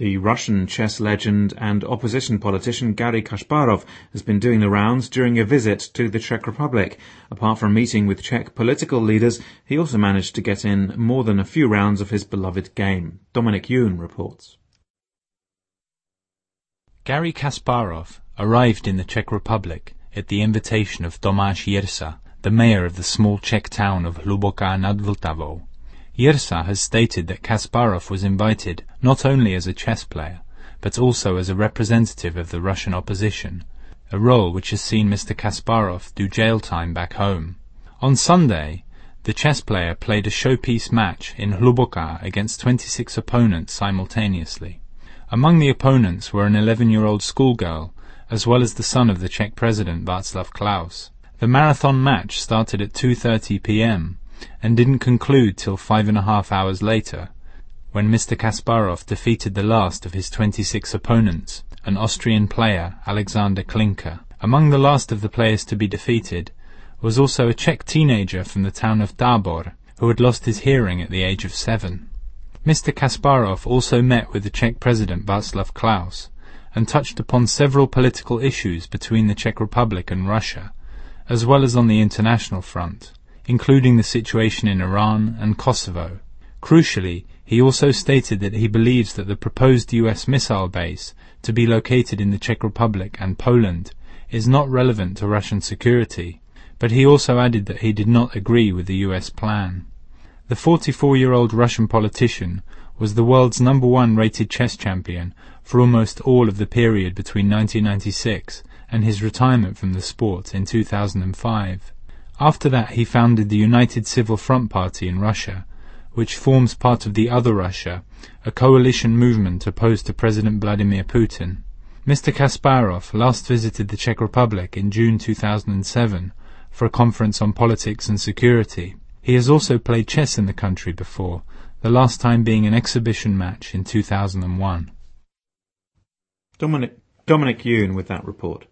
The Russian chess legend and opposition politician Garry Kasparov has been doing the rounds during a visit to the Czech Republic. Apart from meeting with Czech political leaders, he also managed to get in more than a few rounds of his beloved game. Dominic Yoon reports. Garry Kasparov arrived in the Czech Republic at the invitation of Tomáš Jirsa, the mayor of the small Czech town of Hluboká nad Vltavou. Jirsa has stated that Kasparov was invited not only as a chess player, but also as a representative of the Russian opposition, a role which has seen Mr. Kasparov do jail time back home. On Sunday, the chess player played a showpiece match in Hluboká against 26 opponents simultaneously. Among the opponents were an 11-year-old schoolgirl, as well as the son of the Czech president Václav Klaus. The marathon match started at 2:30 p.m. and didn't conclude till 5.5 hours later, when Mr. Kasparov defeated the last of his 26 opponents, an Austrian player, Alexander Klinker. Among the last of the players to be defeated was also a Czech teenager from the town of Tábor, who had lost his hearing at the age of 7. Mr. Kasparov also met with the Czech president Václav Klaus and touched upon several political issues between the Czech Republic and Russia, as well as on the international front, including the situation in Iran and Kosovo. Crucially, he also stated that he believes that the proposed US missile base to be located in the Czech Republic and Poland is not relevant to Russian security, but he also added that he did not agree with the US plan. The 44-year-old Russian politician was the world's #1 rated chess champion for almost all of the period between 1996 and his retirement from the sport in 2005. After that, he founded the United Civil Front Party in Russia, which forms part of the Other Russia, a coalition movement opposed to President Vladimir Putin. Mr. Kasparov last visited the Czech Republic in June 2007 for a conference on politics and security. He has also played chess in the country before, the last time being an exhibition match in 2001. Dominic Yoon with that report.